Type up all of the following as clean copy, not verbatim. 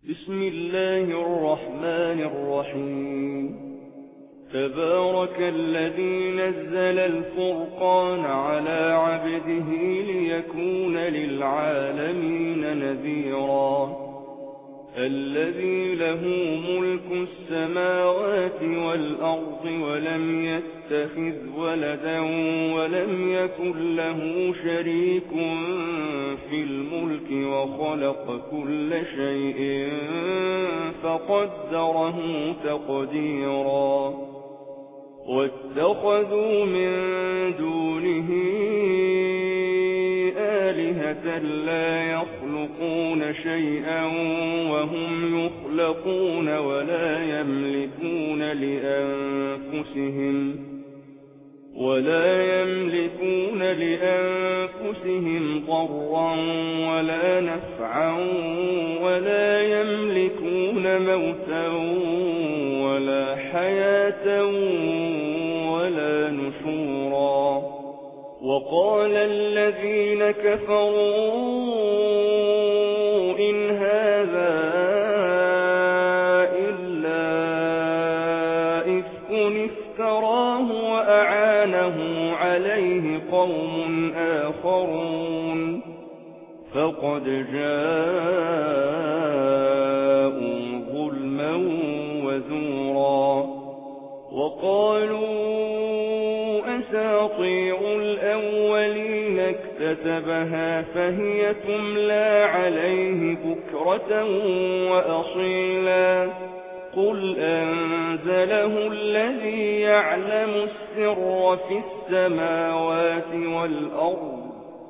بسم الله الرحمن الرحيم. تبارك الذي نزل الفرقان على عبده ليكون للعالمين نذيرا. الذي له ملك السماوات والأرض ولم يتخذ ولدا ولم يكن له شريك في الملك وخلق كل شيء فقدره تقديرا. واتخذوا من دونه آلهة لا يخلقون شيئا وهم يخلقون ولا يملكون لأنفسهم ضرا ولا نفعا ولا يملكون موتا ولا حياة ولا نشورا. وقال الذين كفروا إن هذا إلا إفك افتراه وأعانه عليه قوم آخرون فقد جاءوا ظلما وزورا. وقالوا أساطير الأولين اكتتبها فهي تملى عليه بكرة وأصيلا. قل أنزله الذي يعلم السر في السماوات والأرض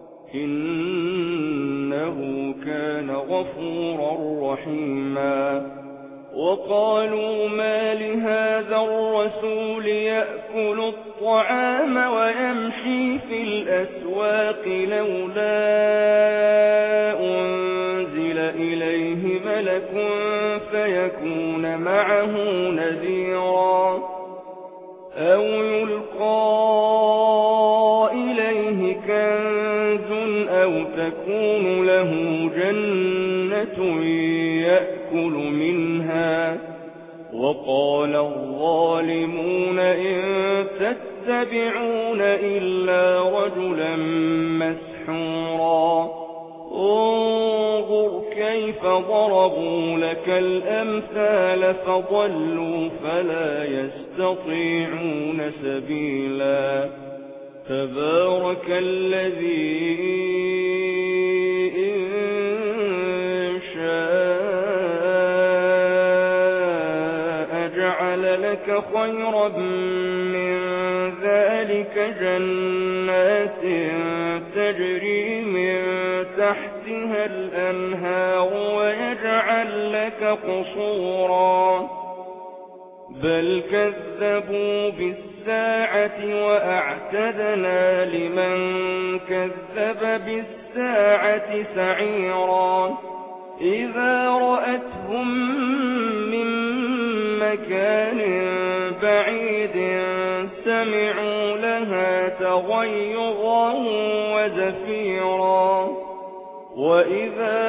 إنه كان غفورا رحيما. وقالوا ما لهذا الرسول يأكل الطعام ويمشي في الأسواق لولا أنزل إليه ملك فيكون معه نذيرا أو يلقى إليه كنز أو تكون له جنة يأكل منها. وقال الظالمون إن تتبعون إلا رجلا مسحورا. انظر كيف ضربوا لك الأمثال فضلوا فلا يستطيعون سبيلا. تبارك الذي إن شاء جعل لك خيرا من ذلك جنات تجري من تحتها الأنهار ويجعل لك قصورا. بل كذبوا بالساعة وأعتدنا لمن كذب بالساعة سعيرا. إذا رأتهم من مكان بعيد سمعوا لها تغيظا وزفيرا. وإذا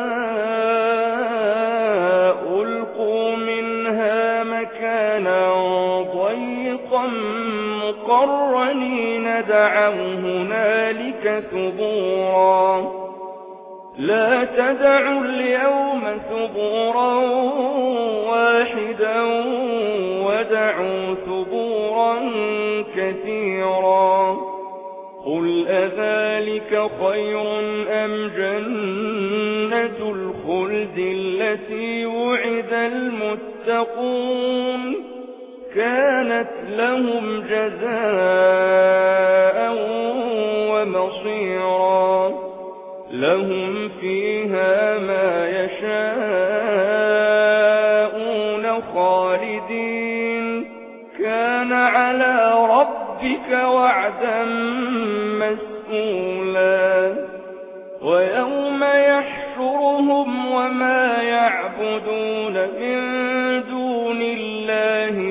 ألقوا منها مكانا ضيقا مقرنين دعوا هنالك ثبورا. لا تدعوا اليوم ثبورا واحدا ودعوا ثبورا كثيرا. قل أذلك خير أم جنة الخلد التي وعد المتقون كانت لهم جزاء ومصيرا. لهم فيها ما يشاءون خالدين كان على ربك وعدا مسئولا. ويوم يحشرهم وما يعبدون من دون الله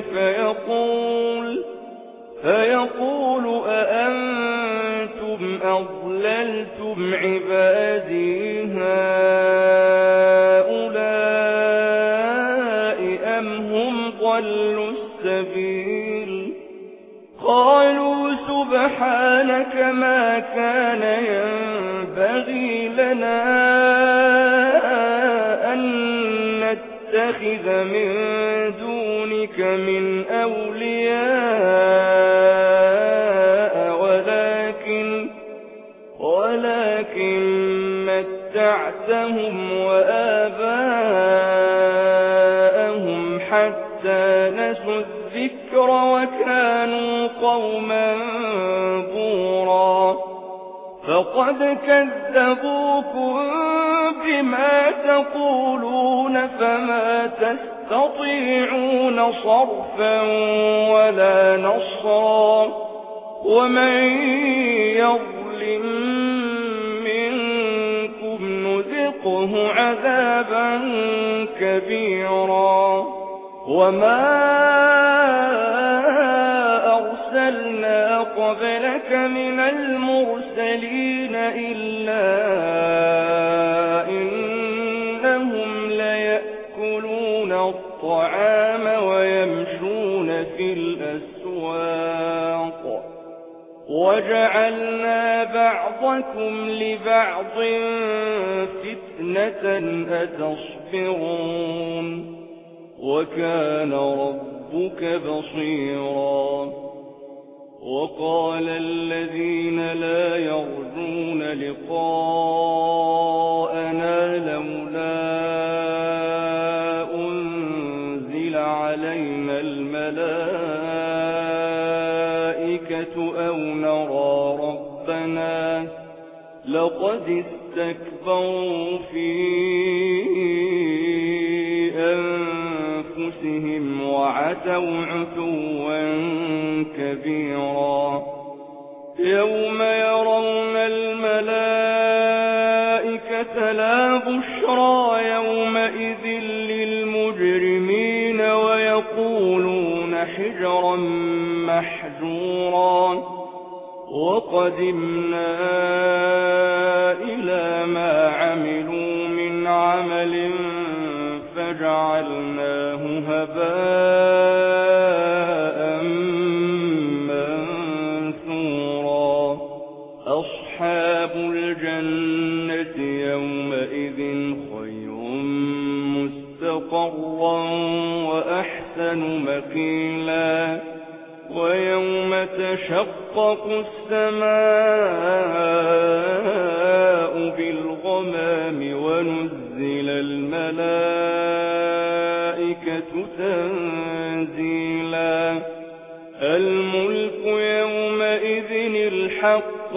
فيقول أأنتم أضللتم عبادي هؤلاء سبيل قالوا سبحانك ما كان ينبغي لنا أن نتخذ من دونك من أولياء ولكن متعتهم وآباءهم حتى نسوا الذكر وكانوا قوما بورا فقد كذبوكم بما تقولون فما تستطيعون صرفا ولا نصرا ومن يظلم منكم نذقه عذابا كبيرا وما أرسلنا قبلك من المرسلين إلا إنهم ليأكلون الطعام ويمشون في الأسواق وجعلنا بعضكم لبعض فتنة أتصبرون وكان ربك بصيرا وقال الذين لا يرجون لقاءنا لولا أنزل علينا الملائكة أو نرى ربنا لقد استكبروا في أنفسهم وعتوا عتوا كبيرا يوم يرون الملائكة لا بشرى يومئذ للمجرمين ويقولون حجرا محجورا وقدمنا إلى ما عملوا من عمل فجعلناه هباء منثورا أصحاب الجنة يومئذ خير مستقرا وأحسن مقيلا ويوم تشقق السماء بالغمام ونزل الملائكة تنزيلا الملك يومئذ الحق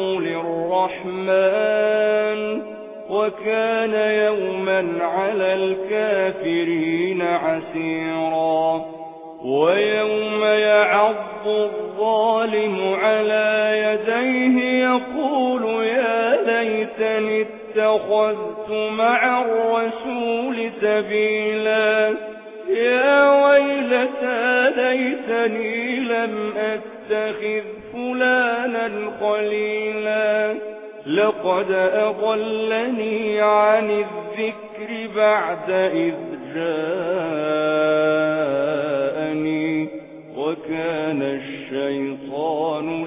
للرحمن وكان يوما على الكافرين عسيرا ويوم يعض الظالم على يديه يقول يا ليتني اتخذت مع الرسول سبيلا يا ويلتى ليتني لم أتخذ فلانا خليلا لقد أضلني عن الذكر بعد إذ جاءني وكان الشيطان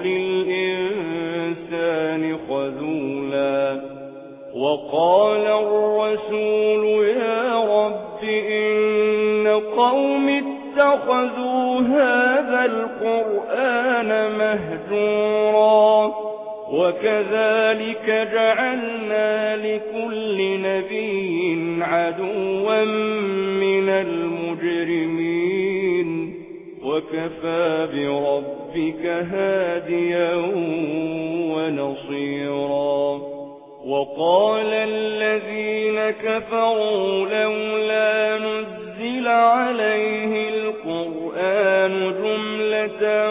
للإنسان خذولا وقال الرسول يا رب إن قوم اتخذوا هذا القرآن مهجورا وكذلك جعلنا لكل نبي عدوا من المجرمين وكفى بربك هاديا ونصيرا وقال الذين كفروا لولا نزل عليه القرآن جملة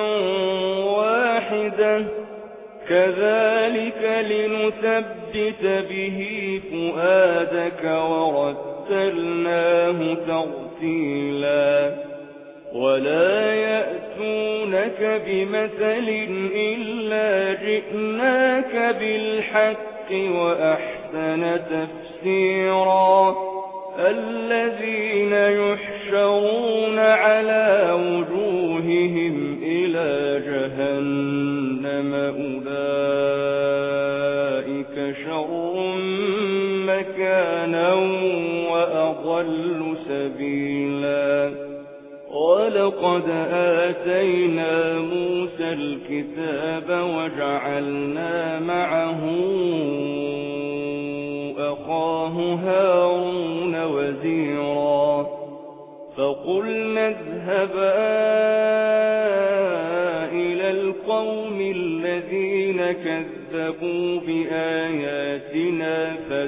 واحدة كذلك لنثبت به فؤادك ورتلناه ترتيلا ولا يأتونك بمثل إلا جئناك بالحق وأحسن تفسيرا الذين يحشرون على وجوههم وأضل سبيلا ولقد آتينا موسى الكتاب وجعلنا معه أخاه هارون وزيرا فقلنا اذهبا إلى القوم الذين كذبوا بآياتنا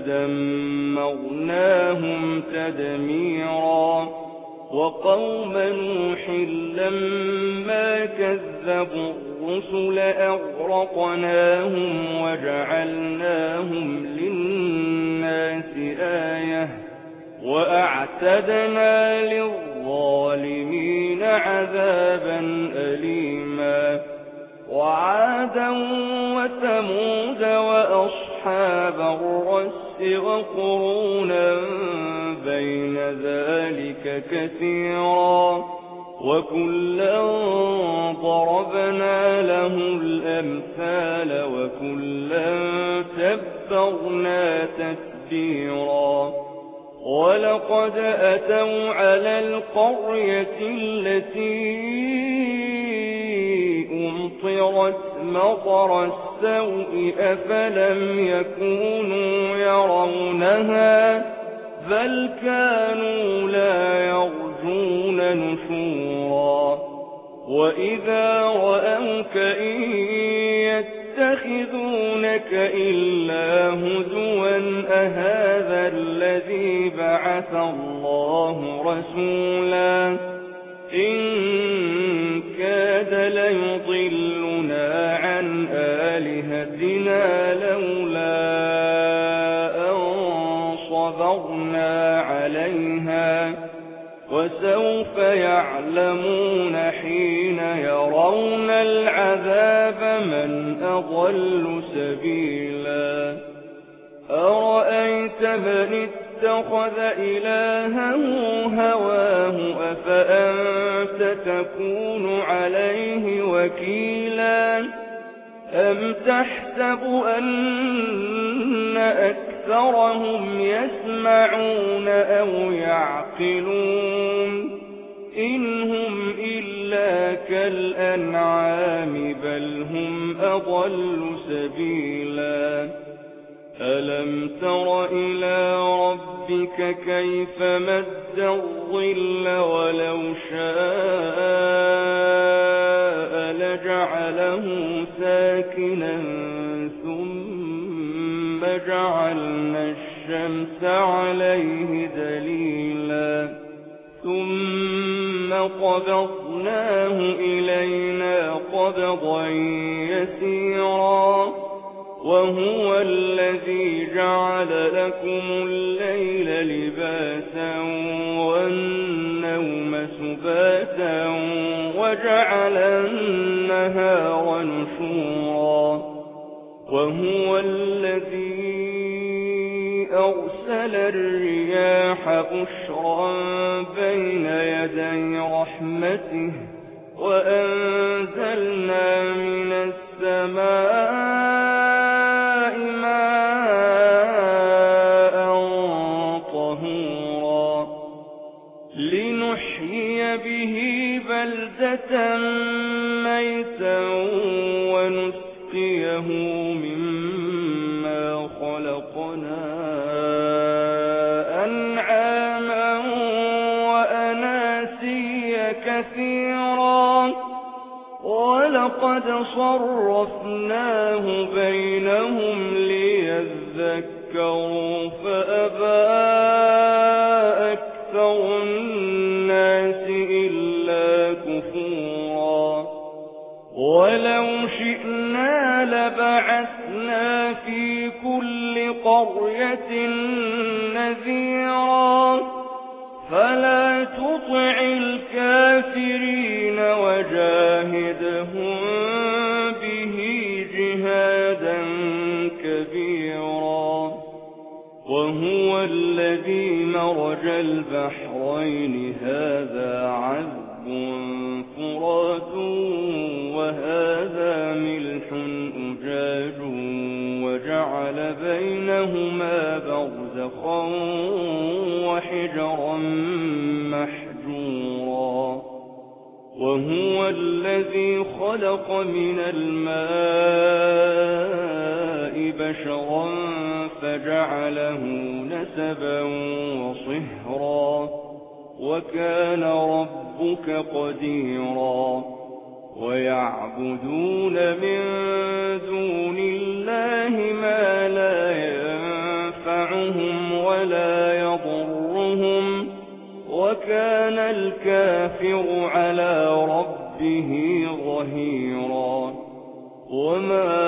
فدمرناهم تدميرا وقوم نوح لما كذبوا الرسل أغرقناهم وجعلناهم للناس آية وأعتدنا للظالمين عذابا أليما وعادا وثمود وأصحاب الرس وقرونا بين ذلك كثيرا وكلا ضربنا له الأمثال وكلا تبرنا تتبيرا ولقد أتوا على القرية التي أمطرت مطر السوء أفلم يكونوا يرونها بل كانوا لا يرجون نشورا وإذا رأوك إن يتخذونك إلا هزوا أهذا الذي بعث الله رسولا إن كاد ليضلنا عن آلهتنا لولا أن صبرنا عليها وسوف يعلمون حين يرون العذاب من أضل سبيلا أرأيت من اتخذ إلهه هواه أفأنت تكون عليه وكيلا أم تحسب أن أكثرهم يسمعون أو يعقلون إن هم إلا كالأنعام بل هم أضل سبيلا ألم تر إلى ربك كيف مد الظل ولو شاء لجعله ساكنا ثم جعلنا الشمس عليه دليلا ثم قبضناه إلينا قبضا يسيرا وهو الذي جعل لكم الليل لباسا والنوم سباتا وجعل النهار نشورا وهو الذي أرسل الرياح بشرا بين يدي رحمته وأنزلنا من السماء ماء طهورا لنحيي به بلدة ميتا ونسقيه مما خلقنا أنعاما وأناسيا كثيرا ولقد صرفناه بينهم ليذكروا فأبى أكثر الناس إلا كفورا ولو شئنا لبعثنا في كل قرية نذيرا فلا تطع الكافرين وجاهدهم به جهادا كبيرا وهو الذي مرج البحرين هذا عذب فرات وهذا ملح أجاج وجعل بينهما برزخا وحجرا محجورا وهو الذي خلق من الماء بشرا فجعله نسبا وصهرا وكان ربك قديرا ويعبدون من دون الله ما لا ينفعهم ولا يضرهم وكان الكافر على ربه ظهيرا وما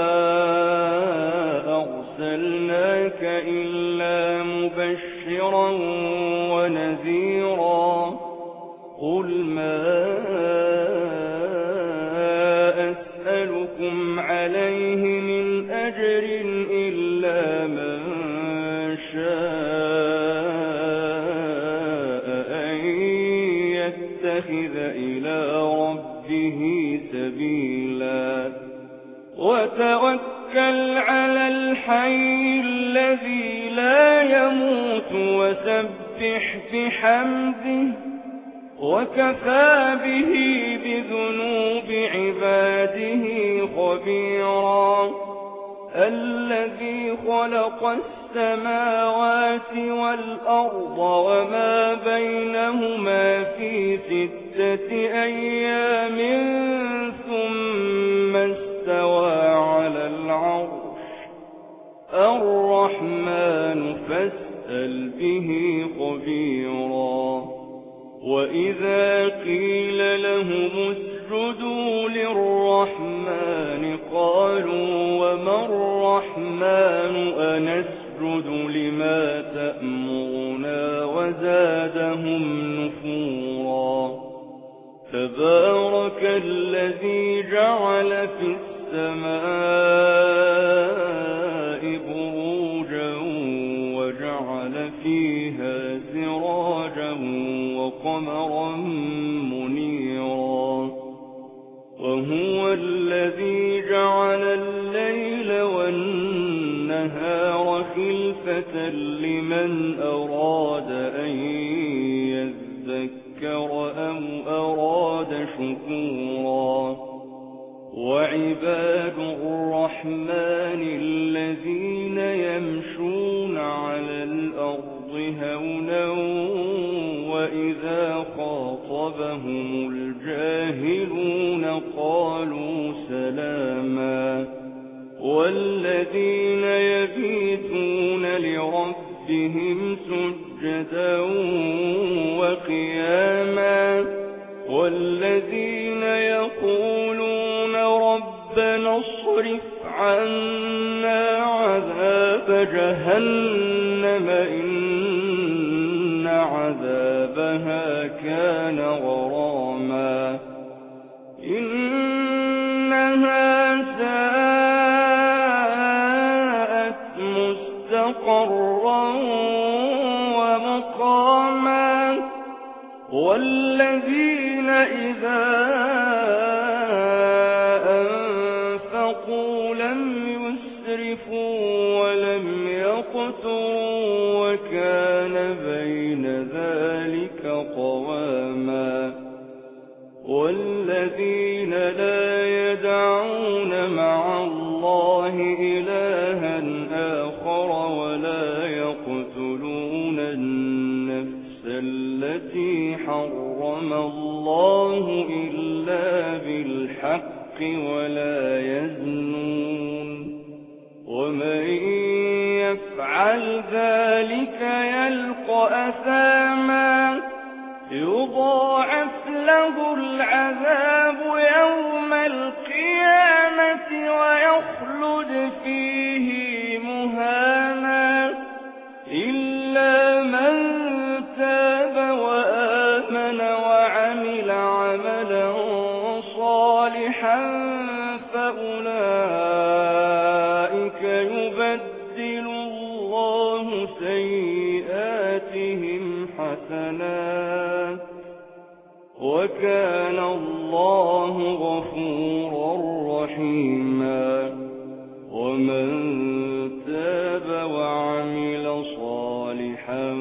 أرسلناك إلا مبشرا ونذيرا قل ما أسألكم عليه من أجر إلا من شاء أن يتخذ إلى ربه سبيلا وتوكل على الحي الذي لا يموت وسبح بحمده وكفى به بذنوب عباده خبيرا الذي خلق السماوات والأرض وما بينهما في 6 أيام ثم استوى على العرش الرحمن فاسأل به خبيرا وإذا قيل لهم اسجدوا للرحمن قالوا وما الرحمن أنسجد لما تأمرنا وزادهم نفورا تبارك الذي جعل في السماء بروجا وجعل فيها سراجا وقمرا منيرا وهو الذي جعل الليل والنهار خلفة لمن أراد أن يذكر أو أراد شكورا وعباد الرحمن الذين يمشون على الأرض هونا وإذا خاطبهم الجاهلون قالوا سلاما والذين يبيتون لربهم سجدا وقياما والذين يقولون ربنا اصرف عنا عذاب جهنم إن عذابها كان غراما إنها ساءت مستقرا ومقاما والذين إذا أنفقوا لم يسرفوا ولم يقتروا وكان بين ذلك قواما والذين لا يدعون مع الله إلها آخر ولا يقتلون النفس التي حرم الله إلا بالحق ولا يزنون ومن يفعل ذلك يلقى أثاما يضاعف له العذاب يوم القيامة ويخلد فيه مهانا إلا من تاب وآمن وعمل عملا صالحا فأولئك يبدل الله سيئاتهم حسنات وكان الله غفورا رحيما ومن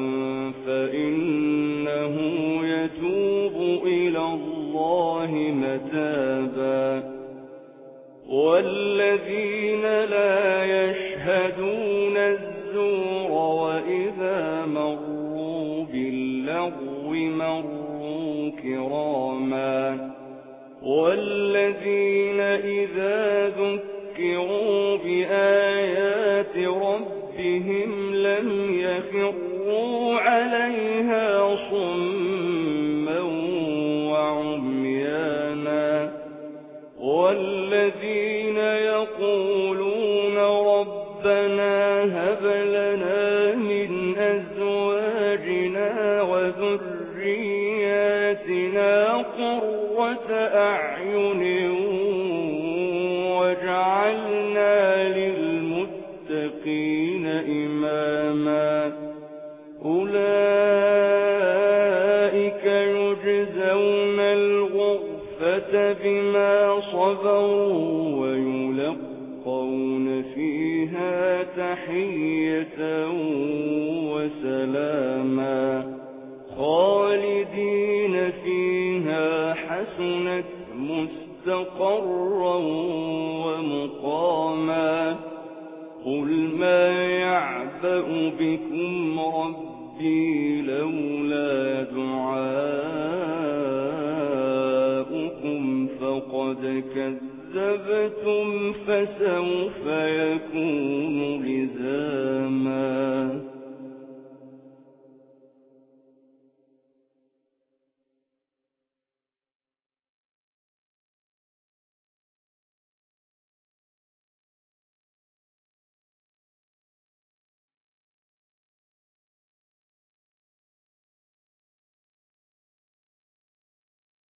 فإنه يتوب إلى الله متابا والذين لا يشهدون الزور وإذا مروا باللغو مروا كراما والذين إذا ذكروا بآيات ربهم لم يخروا عليها صما وعميانا والذين يقولون ربنا هب لنا من أزواجنا وذرياتنا قرة أعين واجعلنا للمتقين إماما أولئك يجزون الغرفة بما صبروا ويلقون فيها تحية وسلاما خالدين فيها حسنت مستقرا ومقاما قل ما يعبأ بكم ربي لولا دعاؤكم فقد كذبتم فسوف يكون